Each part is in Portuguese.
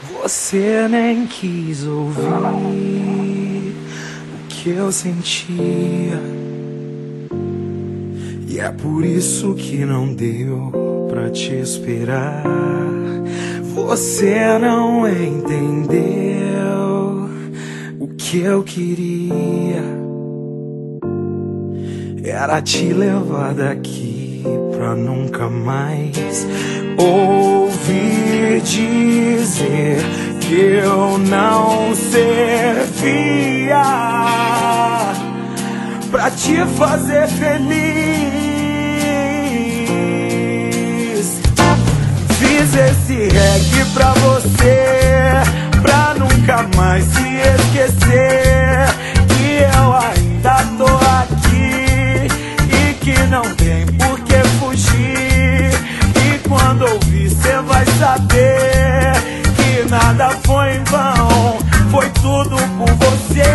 Você nem quis ouvir o que eu sentia, e é por isso que não deu pra te esperar. Você não entendeu o que eu queria, era te levar daqui pra nunca mais ouvir dizer que eu não servia pra te fazer feliz. Fiz esse reggae pra você, pra nunca mais se esquecer que eu ainda tô aqui e que não tem por que fugir. E quando ouvir cê vai saber que nada foi em vão, foi tudo por você.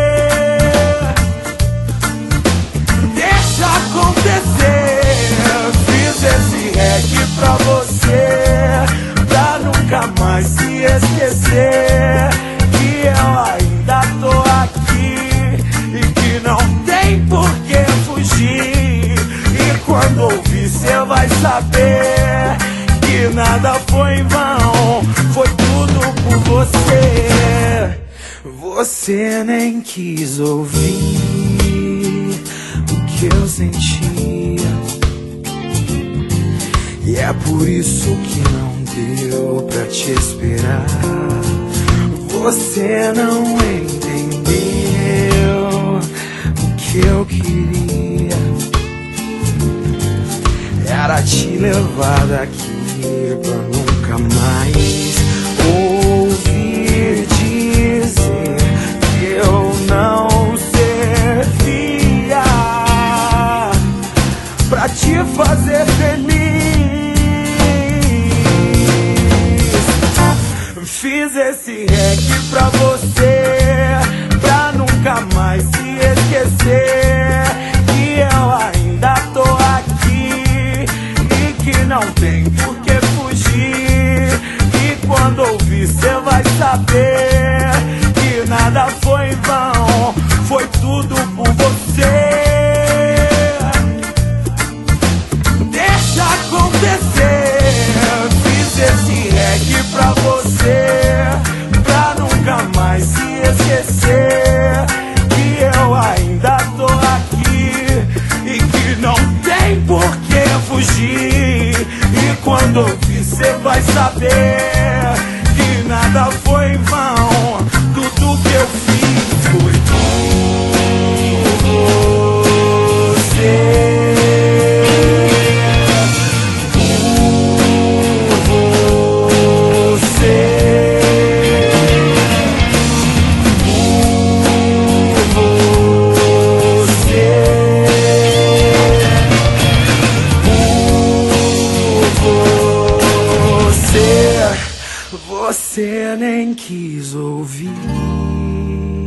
Deixa acontecer. Fiz esse reggae pra você, pra nunca mais se esquecer que eu ainda tô aqui e que não tem por que fugir. E quando ouvir cê vai saber que nada foi em vão, foi tudo por você. Você nem quis ouvir o que eu sentia, e é por isso que não deu pra te esperar. Você não entendeu o que eu queria, era te levar daqui pra nunca mais ouvir dizer que eu não servia pra te fazer feliz. Fiz esse reggae pra você, pra nunca mais se esquecer que eu ainda tô aqui e que não tem por que fugir. E quando ouvir cê vai saber que nada foi em vão, foi tudo por você. Deixa acontecer. Fiz esse reggae pra você, pra nunca mais se esquecer que eu ainda tô aqui e que não tem por que fugir. E quando ouvir cê vai saber que nada foi em vão, tudo que eu fiz foi por você. Você nem quis ouvir